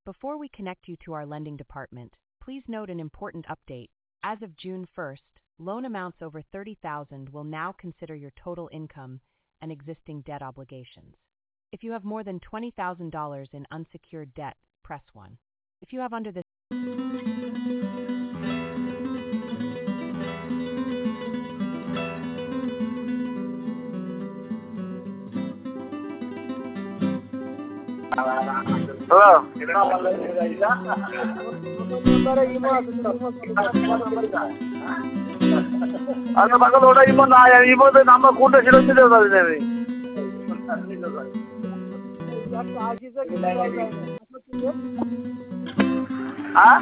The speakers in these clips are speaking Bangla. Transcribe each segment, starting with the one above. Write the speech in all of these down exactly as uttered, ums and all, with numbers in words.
Before we connect you to our lending department, please note an important update. As of June first, loan amounts over thirty thousand dollars will now consider your total income and existing debt obligations. If you have more than twenty thousand dollars in unsecured debt, press one. If you have under this Hello. Ano ba ko oda imo na yan imo de number কোনটা ছিল দিতে পারি আমি হ্যাঁ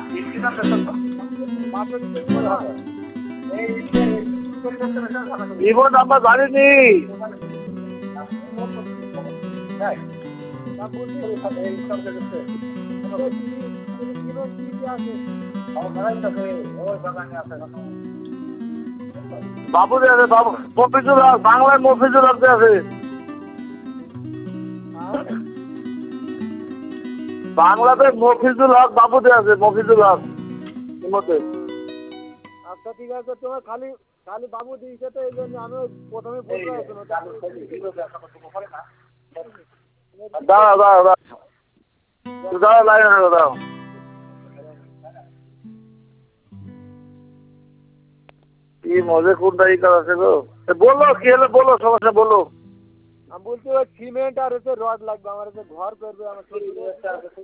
ইমো নাম্বার জানিনি বাবু আছে বাবু মফিজুল হক বাংলায় মফিজুল হক আছে বাংলাতে মফিজুল হক বাবুতে আছে মফিজুল হক মতে আচ্ছা ঠিক আছে তোমার খালি খালি বাবু দিয়েছে তো এই জন্য আমি প্রথমে বলতে দাও দাও দাও দাও লাইনে দাও কি মজা কোনটা ই করা আছে গো বলো কি হলো বলো সমস্যা বলো আমি বলছি ওই সিমেন্ট আর হচ্ছে রড লাগবে আমার হচ্ছে ঘর করবে আমার